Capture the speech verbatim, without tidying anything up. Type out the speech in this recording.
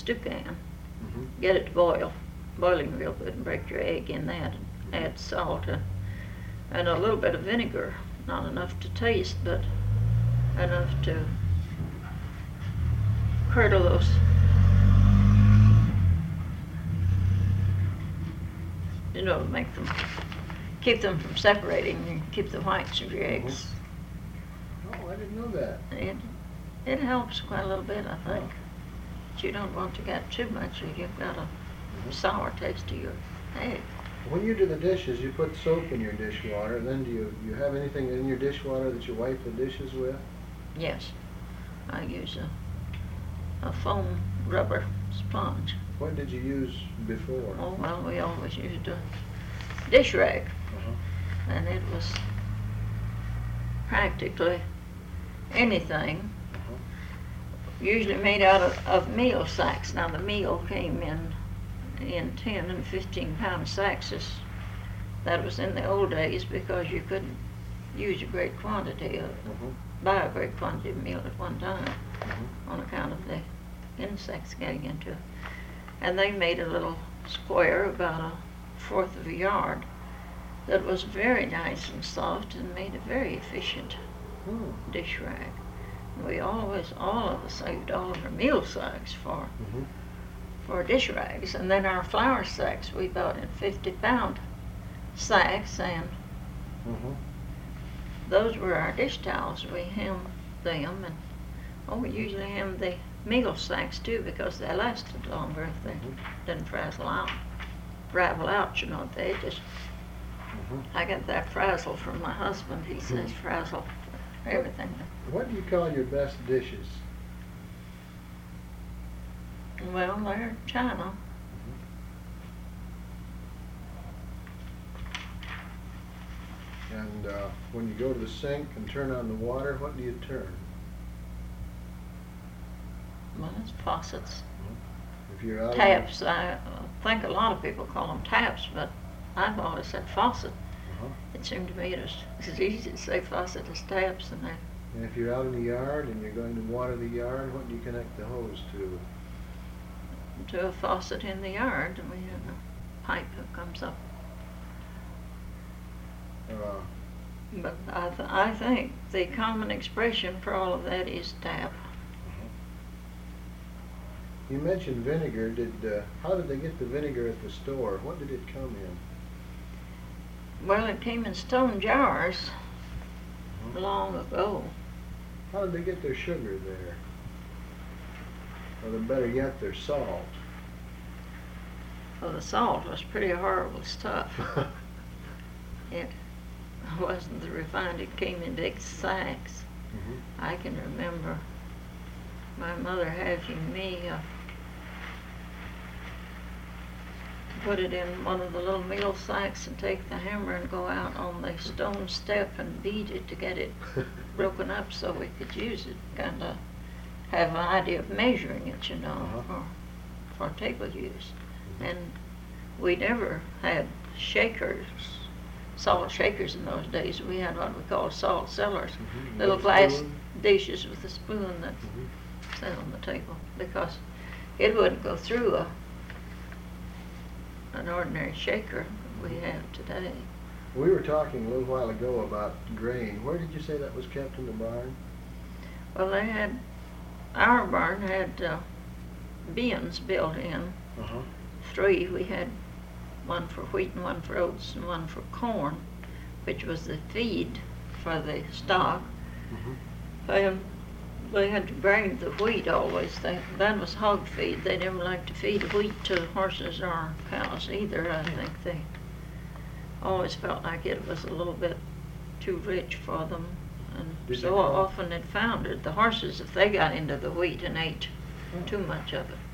stew can. Mm-hmm. Get it to boil, boiling real good, and break your egg in that, and add salt and, and a little bit of vinegar. Not enough to taste, but enough to curdle those you know, make them, keep them from separating and keep the whites of your eggs. Oh, I didn't know that. It, it helps quite a little bit, I think. Oh. But you don't want to get too much or you've got a Mm-hmm. sour taste to your egg. When you do the dishes, you put soap in your dishwater. Then do you, you have anything in your dishwater that you wipe the dishes with? Yes. I use a, a foam rubber sponge. What did you use before? Oh, well, we always used a dish rag. Uh-huh. And it was practically anything, Uh-huh. usually made out of, of meal sacks. Now the meal came in in ten and fifteen pound sacks. That was in the old days because you couldn't use a great quantity of, Uh-huh. buy a great quantity of meal at one time Uh-huh. on account of the insects getting into it. And they made a little square about a fourth of a yard that was very nice and soft and made a very efficient Hmm. dish rag. We always, all of us saved all of our meal sacks for Mm-hmm. for dish rags, and then our flour sacks we bought in fifty pound sacks, and Mm-hmm. those were our dish towels. We hemmed them, and oh, we usually hemmed the meal sacks too because they lasted longer if they Mhm. didn't frazzle out, ravel out, you know. They just, Mm-hmm. I got that frazzle from my husband. He says frazzle for everything. What do you call your best dishes? Well, they're China. And uh, when you go to the sink and turn on the water, what do you turn? Well, it's faucets. If you're out Taps. I think a lot of people call them taps, but I've always said faucet. Uh-huh. It seemed to me it was as easy to say faucet as taps, and I, And if you're out in the yard and you're going to water the yard, what do you connect the hose to? to a faucet in the yard, and we have a pipe that comes up. Uh, But I, th- I think the common expression for all of that is tap. you mentioned vinegar. Did uh, how did they get the vinegar at the store? What did it come in? Well, it came in stone jars long ago. How did they get their sugar there? Or the better yet, their salt. Well, the salt was pretty horrible stuff. It wasn't the refined, it came in big sacks. Mm-hmm. I can remember my mother having me uh, put it in one of the little meal sacks and take the hammer and go out on the stone step and beat it to get it broken up so we could use it. Kind of have an idea of measuring it, you know, Uh-huh. for, for table use. And we never had shakers, salt shakers in those days. We had what we called salt cellars, Mhm. little With a glass spoon? dishes with a spoon that Mhm. sat on the table, because it wouldn't go through a an ordinary shaker we have today. We were talking a little while ago about grain. Where did you say that was kept in the barn? Well, they had, our barn had uh, bins built in, Uh-huh. three. We had one for wheat and one for oats and one for corn, which was the feed for the stock. Mm-hmm. And they had to bring the wheat always. They, that was hog feed. They didn't like to feed wheat to horses or cows either. I think they always felt like it was a little bit too rich for them. And Did so you call- often it foundered. The horses, if they got into the wheat and ate too much of it,